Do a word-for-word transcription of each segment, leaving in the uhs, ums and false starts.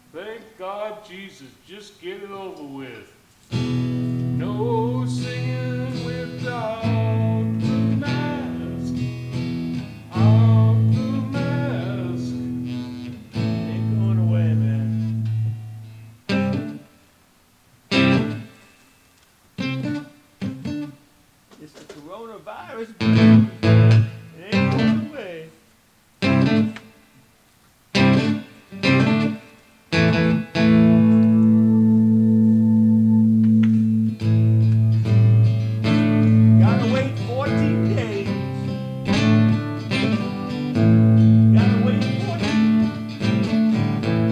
Thank God, Jesus, just get it over with. No singing without the mask. Out the mask. Ain't going away, man. It's the coronavirus blues. It ain't going away. Gotta wait fourteen days. Gotta wait fourteen.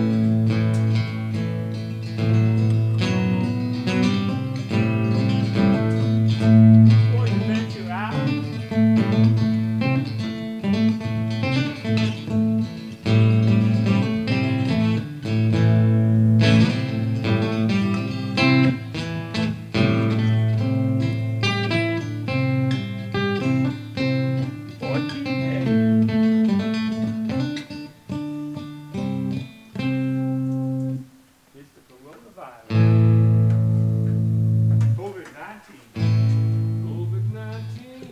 Before you venture out. fourteen days. It's the coronavirus. COVID nineteen. COVID nineteen.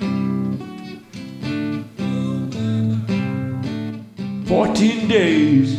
fourteen days.